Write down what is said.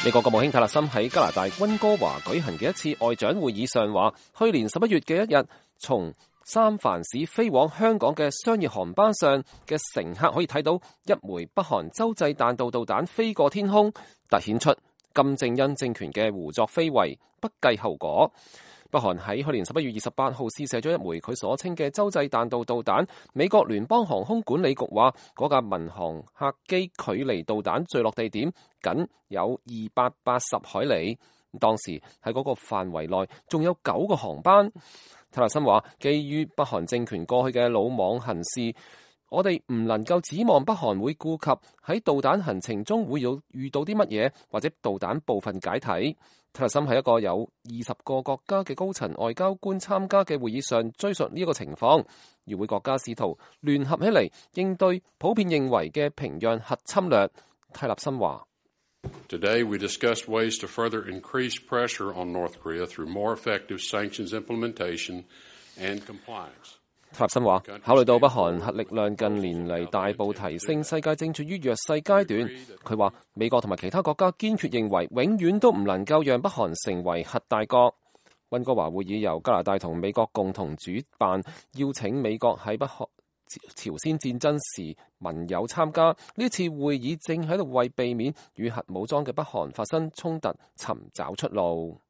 美國國務卿泰勒森喺加拿大溫哥華舉行嘅一次外長會議上話，去年11月嘅一日，從三藩市飛往香港嘅商業航班上嘅乘客可以睇到一枚北韓洲際彈道導彈飛過天空，凸顯出金正恩政權嘅胡作非為，不計後果。北韓喺去年11月28號試射咗一枚佢所稱嘅洲際彈道導彈，美國聯邦航空管理局話嗰架民航客機距離導彈墜落地點僅有280海里，當時喺嗰個範圍內仲有9個航班。泰勒森話，基於北韓政權過去嘅魯莽行事，我哋唔能夠指望北韓會顧及喺導彈行程中會有遇到啲乜嘢，或者導彈部分解體。泰勒森喺一個有20個國家嘅高層外交官參加嘅會議上追溯呢個情況，與會國家試圖聯合起嚟應對普遍認為嘅平壤核侵略。泰勒森話 ：Today we discussed ways to further increase pressure on North Korea through more effective sanctions implementation and compliance。 泰勒森話，考慮到北韓核力量近年嚟大步提升，世界正處於弱勢階段。佢話美國同埋其他國家堅決認為，永遠都唔能夠讓北韓成為核大國。溫哥華會議由加拿大同美國共同主辦，邀請美國喺北韓朝鮮戰爭時盟友參加。呢次會議正喺度為避免與核武裝嘅北韓發生衝突尋找出路。